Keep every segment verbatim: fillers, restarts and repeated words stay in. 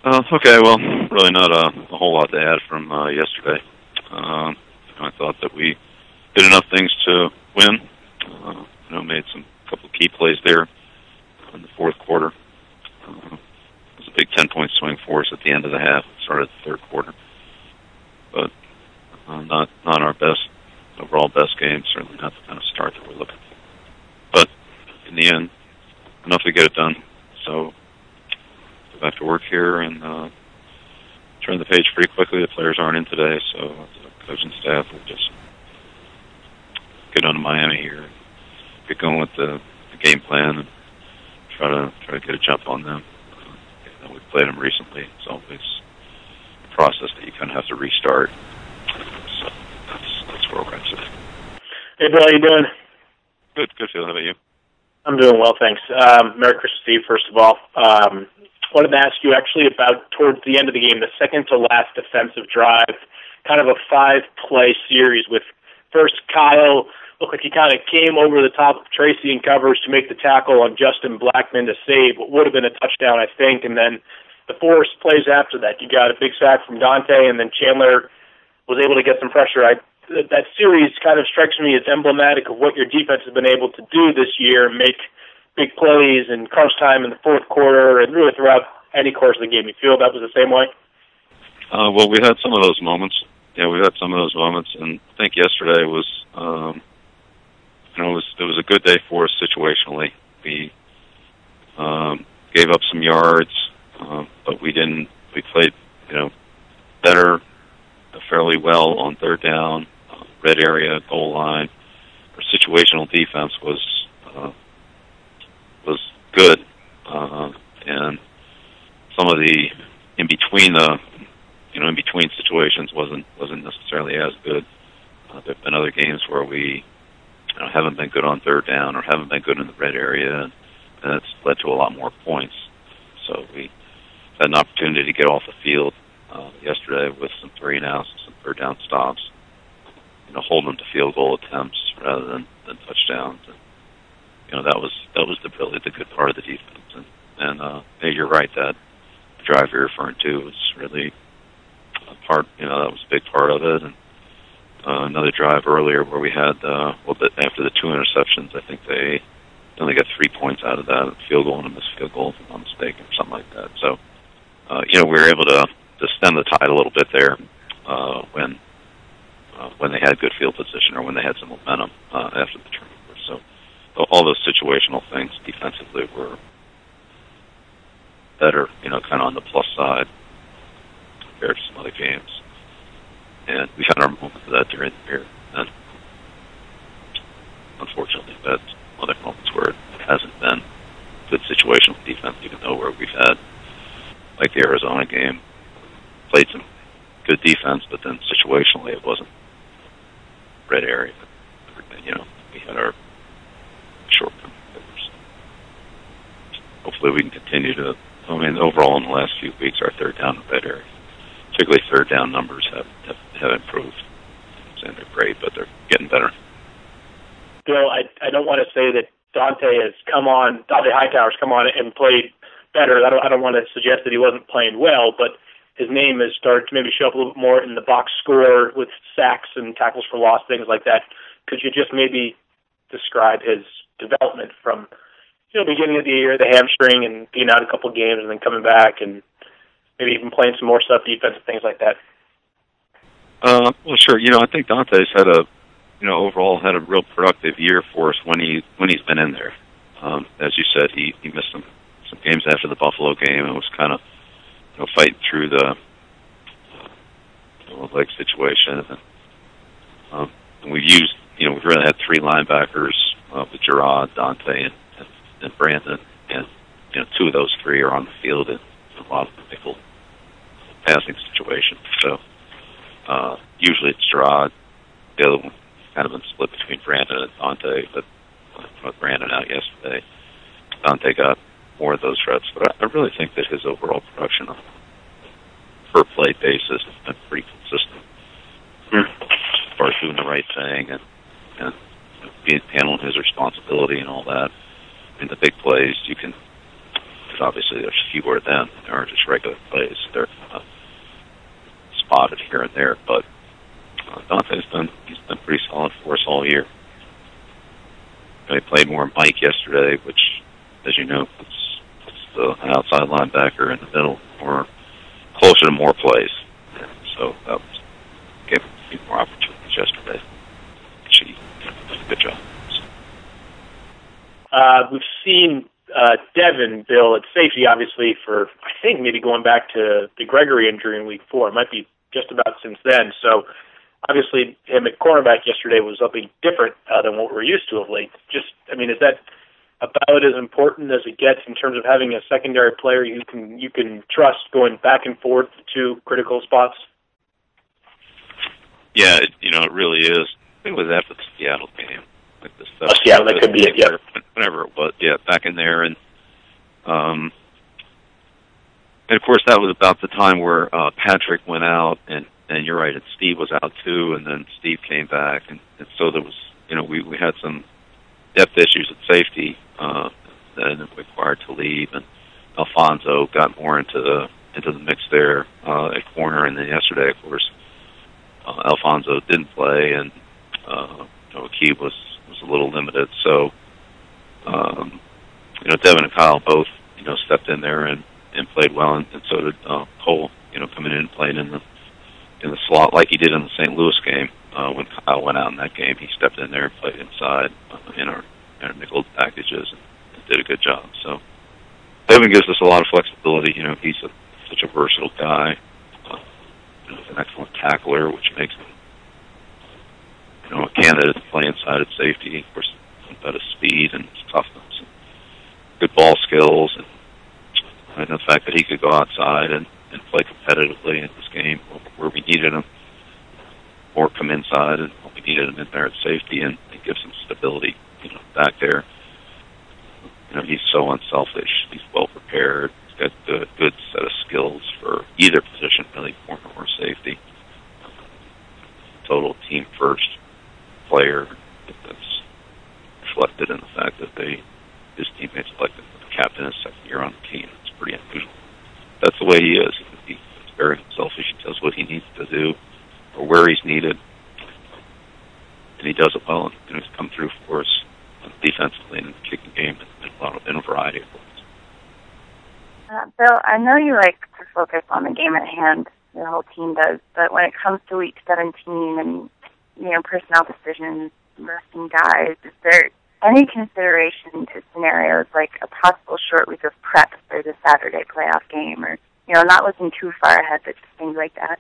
Uh, okay, well, really not a, a whole lot to add from uh, yesterday. Um, I thought that we did enough things to win. Uh, you know, made some couple of key plays there in the fourth quarter. Uh, it was a big ten-point swing for us at the end of the half. Started the third quarter, but uh, not not our best overall best game. Certainly not the kind of start that we're looking for. But in the end, enough to get it done. So go back to work here and uh, turn the page pretty quickly. The players aren't in today, so the coaching staff will just get on to Miami here, get going with the, the game plan, and try to try to get a jump on them. Uh, you know, we've played them recently. It's always a process that you kind of have to restart. So that's that's where we're at today. Hey, Bill, how you doing? Good, good feeling. How about you? I'm doing well, thanks. Um, Merry Christmas Eve, first of all. Um, wanted to ask you actually about towards the end of the game, the second to last defensive drive, kind of a five-play series with first Kyle. Looked like he kind of came over the top of Tracy in coverage to make the tackle on Justin Blackman to save what would have been a touchdown, I think. And then the four plays after that, you got a big sack from Dante, and then Chandler was able to get some pressure. I, that series kind of strikes me as emblematic of what your defense has been able to do this year, make big plays in crunch time in the fourth quarter and really throughout any course of the game. You feel that was the same way? Uh, well, we had some of those moments. Yeah, we had some of those moments, and I think yesterday was, um, you know, it was it was a good day for us situationally. We um, gave up some yards, uh, but we didn't. We played, you know, better, uh, fairly well on third down, uh, red area, goal line. Our situational defense was uh, was good, uh, and some of the in between the you know in between situations wasn't wasn't necessarily as good. Uh, there've been other games where we you know, haven't been good on third down or haven't been good in the red area, and, and it's led to a lot more points. So we had an opportunity to get off the field uh, yesterday with some three and outs and some third down stops. You know, hold them to field goal attempts rather than, than touchdowns. And, you know, that was that was the really the good part of the defense. And, and uh, hey, you're right, that drive you're referring to was really a part. You know, that was a big part of it. And uh, another drive earlier where we had uh, well, the, after the two interceptions, I think they only got three points out of that, a field goal and a missed field goal, if I'm not mistaken, or something like that. So, uh, you know, we were able to to stem the tide a little bit there uh, when uh, when they had good field position or when they had some momentum uh, after the turnover. So, all those situational things defensively were better, you know, kind of on the plus side compared to some other games. And we had our moments of that during the year. And unfortunately, that's other moments where it hasn't been good situational defense, even though where we've had, like the Arizona game, played some good defense, but then situationally it wasn't red area. You know, we had our shortcomings. Hopefully we can continue to, I mean, overall in the last few weeks, our third down and red area, particularly third down numbers have, have, have improved. I'm saying they're great, but they're getting better. Bill, I, I don't want to say that Dante has come on, Dante Hightower's come on and played better. I don't, I don't want to suggest that he wasn't playing well, but his name has started to maybe show up a little bit more in the box score with sacks and tackles for loss, things like that. Could you just maybe describe his development from, you know, beginning of the year, the hamstring, and being out a couple of games and then coming back and maybe even playing some more stuff, defense, and things like that? Uh, well, sure. You know, I think Dante's had a, you know, overall had a real productive year for us when he when he's been in there. Um, as you said, he, he missed some, some games after the Buffalo game and was kind of, you know, fighting through the uh, leg situation. And, um, and we've used, you know, we've really had three linebackers uh, with Gerard, Dante, and, and, and Brandon. And, you know, two of those three are on the field in a lot of nickel passing situations. So uh, usually it's Gerard. The other one kind of been split between Brandon and Dante, but with Brandon out yesterday, Dante got more of those reps. But I, I really think that his overall production on a per play basis has been pretty consistent. Mm. As far as doing the right thing and, and you know, being, handling his responsibility and all that. In the big plays, you can because obviously there's fewer than there are just regular plays. They're uh, spotted here and there, but uh, Dante's been he's been pretty solid for us all year. They played more Mike yesterday, which, as you know, puts, puts the outside linebacker in the middle, or closer to more plays. And so that was, gave him a few more opportunities yesterday. She did a good job. Uh, we've seen uh, Devin Bill at safety, obviously, for, I think, maybe going back to the Gregory injury in week four. It might be just about since then. So, obviously, him at cornerback yesterday was something different uh, than what we're used to of late. Just, I mean, is that about as important as it gets in terms of having a secondary player you can you can trust going back and forth to critical spots? Yeah, it, you know, it really is. I think it was after the Seattle game. Like the stuff, oh, Seattle, that could be it, yeah. Whenever it was, yeah, back in there. And, um, and, of course, that was about the time where uh, Patrick went out, and, and you're right, and Steve was out too, and then Steve came back. And, and so there was, you know, we, we had some depth issues at safety uh, that required to leave, and Alfonso got more into the into the mix there uh, at corner. And then yesterday, of course, uh, Alfonso didn't play, and uh, you know, Akib was was a little limited. So, um, you know, Devin and Kyle both, you know, stepped in there and, and played well, and, and so did uh, Cole, you know, coming in and playing in the in the slot like he did in the Saint Louis game. Uh, when Kyle went out in that game, he stepped in there and played inside uh, in our, in our nickel packages and, and did a good job. So Devin gives us a lot of flexibility. You know, he's a, such a versatile guy. Uh, you know, he's an excellent tackler, which makes him, you know, a candidate to play inside at safety. Of course, about his speed and his toughness, and good ball skills, and, and the fact that he could go outside and, and play competitively in this game where we needed him, or come inside and we needed him in there at safety, and it gives him stability, you know, back there. You know, he's so unselfish. He's well prepared. He's got a good, good set of skills for either position, really, corner or safety. Total team first player. That's reflected in the fact that they his teammates elected the captain his second year on the team. It's pretty unusual. That's the way he is. He's very selfish. He does what he needs to do, or where he's needed, and he does it well. And he's come through for us defensively in the kicking game in a lot of in a variety of ways. Uh, Bill, I know you like to focus on the game at hand. The whole team does, but when it comes to Week seventeen and you know personnel decisions, resting guys, is there any consideration to scenarios like a possible short week of prep for the Saturday playoff game, or you know not looking too far ahead, but just things like that?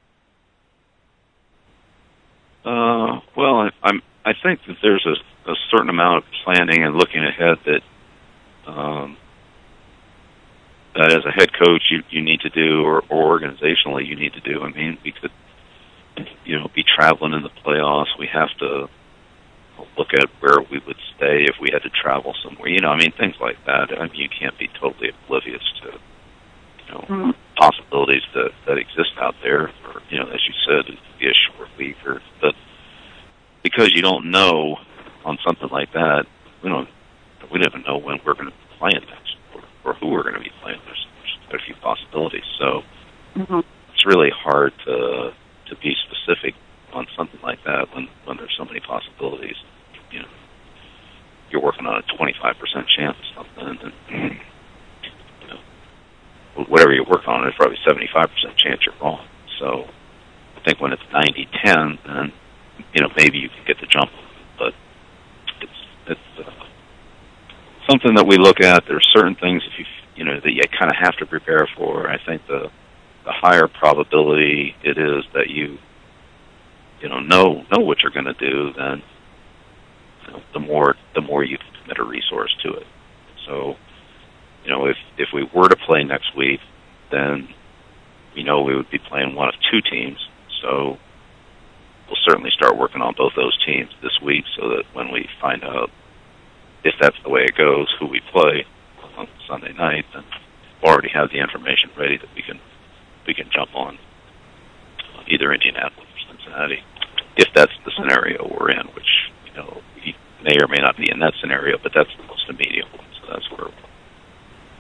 Uh, well, I, I'm. I think that there's a, a certain amount of planning and looking ahead that, um, that as a head coach you, you need to do, or, or organizationally you need to do. I mean, we could, you know, be traveling in the playoffs. We have to look at where we would stay if we had to travel somewhere. You know, I mean, things like that. I mean, you can't be totally oblivious to, you know, mm-hmm. possibilities that, that exist out there. Or, you know, as you said, it could be a short week, or but because you don't know on something like that, we don't we don't even know when we're going to be playing next, or, or who we're going to be playing. There's, there's quite a few possibilities, so mm-hmm. it's really hard to to be specific on something like that when when there's so many possibilities. You know, you're working on a twenty-five percent chance of something, and you know, whatever you work on, there's probably seventy-five percent chance you're wrong. So I think when it's ninety ten, then you know maybe you can get the jump, but it's it's uh, something that we look at. There are certain things if you you know that you kind of have to prepare for. I think the the higher probability it is that you you know know know what you're going to do, then you know, the more the more you can commit a resource to it. So you know if if we were to play next week, then we know we would be playing one of two teams. So we'll certainly start working on both those teams this week, so that when we find out if that's the way it goes, who we play on Sunday night, then we'll already have the information ready that we can we can jump on either Indianapolis or Cincinnati, if that's the scenario we're in, which you know we may or may not be in that scenario, but that's the most immediate one. So that's where we'll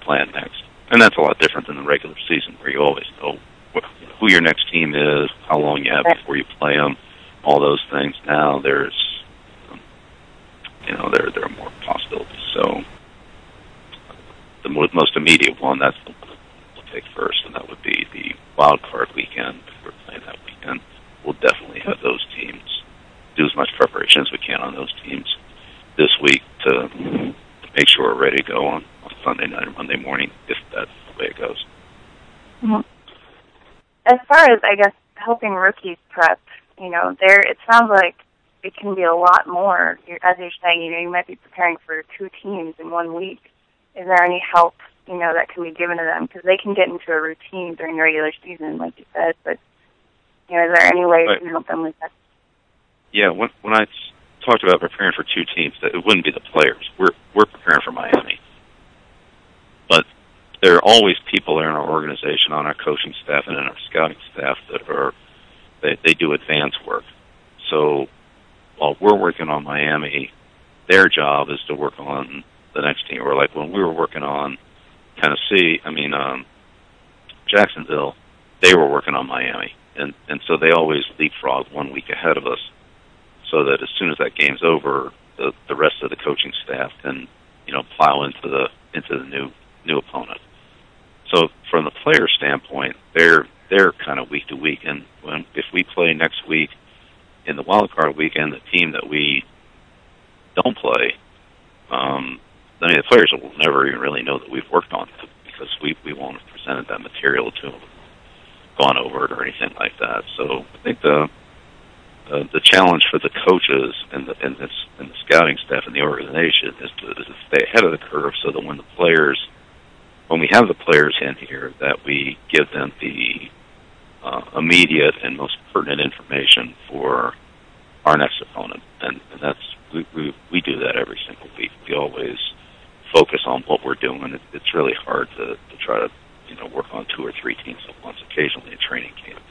playing next. And that's a lot different than the regular season, where you always know who your next team is, how long you have before you play them, all those things. Now there's, um, you know, there there are more possibilities. So the most immediate one, that's the one we'll take first, and that would be the wild card weekend. If we're playing that weekend, we'll definitely have those teams do as much preparation as we can on those teams this week to, to make sure we're ready to go on, on Sunday night or Monday morning, if that's the way it goes. Mm-hmm. As far as, I guess, helping rookies prep, you know, there it sounds like it can be a lot more. You're, as you're saying, you know, you might be preparing for two teams in one week. Is there any help, you know, that can be given to them? Because they can get into a routine during the regular season, like you said, but, you know, is there any way right. you can help them with that? Yeah, when, when I talked about preparing for two teams, that it wouldn't be the players. We're we're preparing for Miami. But there are always people in our organization, on our coaching staff and in our scouting staff that are, they, they do advanced work. So while we're working on Miami, their job is to work on the next team. Or like when we were working on Tennessee, I mean, um, Jacksonville, they were working on Miami. And, and so they always leapfrog one week ahead of us, so that as soon as that game's over, the, the rest of the coaching staff can, you know, plow into the into the new new opponent. So from the player standpoint, they're they're kind of week to week. And when if we play next week in the wild card weekend, the team that we don't play, um, I mean, the players will never even really know that we've worked on it, because we we won't have presented that material to them, gone over it or anything like that. So I think the Uh, the challenge for the coaches and the, and, this, and the scouting staff and the organization is to, is to stay ahead of the curve, so that when the players, when we have the players in here, that we give them the uh, immediate and most pertinent information for our next opponent. And, and that's we, we we do that every single week. We always focus on what we're doing. It, it's really hard to, to try to you know work on two or three teams at once. Occasionally, a training camp.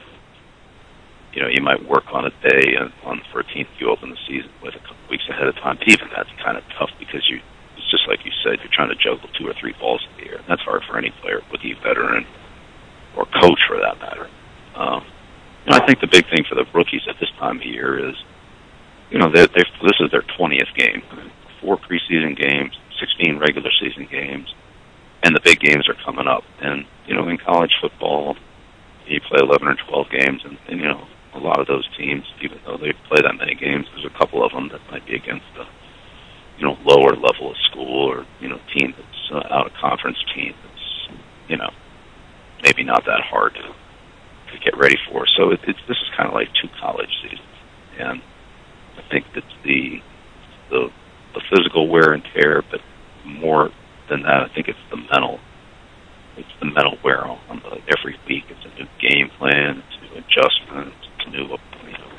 You know, you might work on a day, and on the fourteenth you open the season with a couple weeks ahead of time. But even that's kind of tough, because you, it's just like you said, you're trying to juggle two or three balls in the air. And that's hard for any player, whether you're veteran or coach for that matter. Um, and I think the big thing for the rookies at this time of year is, you know, they're, they're, this is their twentieth game. Four preseason games, sixteen regular season games, and the big games are coming up. And, you know, in college football, you play eleven or twelve games, and, and you know, a lot of those teams, even though they play that many games, there's a couple of them that might be against a, you know, lower level of school, or, you know, team that's uh, out of conference team that's, you know, maybe not that hard to, to get ready for. So it, it's, this is kind of like two college seasons. And I think that the, the, the physical wear and tear, but more than that, I think it's the mental It's the mental wear on the, every week. It's a new game plan, it's new adjustments, it's new, you know,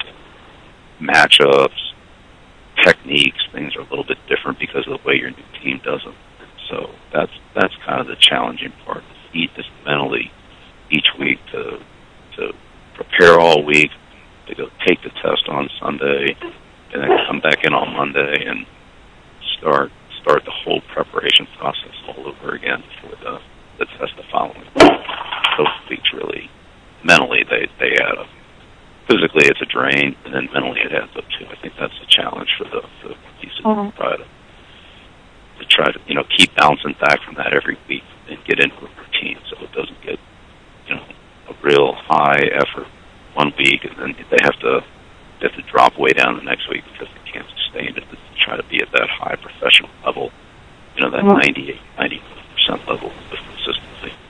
matchups, techniques. Things are a little bit different because of the way your new team does them. So that's that's kind of the challenging part. Eat this mentally each week to to prepare all week, to go take the test on Sunday, and then come back in on Monday and start start the whole preparation process all over again for the the test the following week. Those weeks really, mentally, they, they add up. Physically, it's a drain, and then mentally it adds up too. I think that's the challenge for the, for the rookies, mm-hmm. to try to, to try to, you know, keep bouncing back from that every week and get into a routine, so it doesn't get, you know, a real high effort one week, and then they have to they have to drop way down the next week because they can't sustain it, to try to be at that high professional level, you know, that mm-hmm. ninety-eight, ninety percent level of consistency.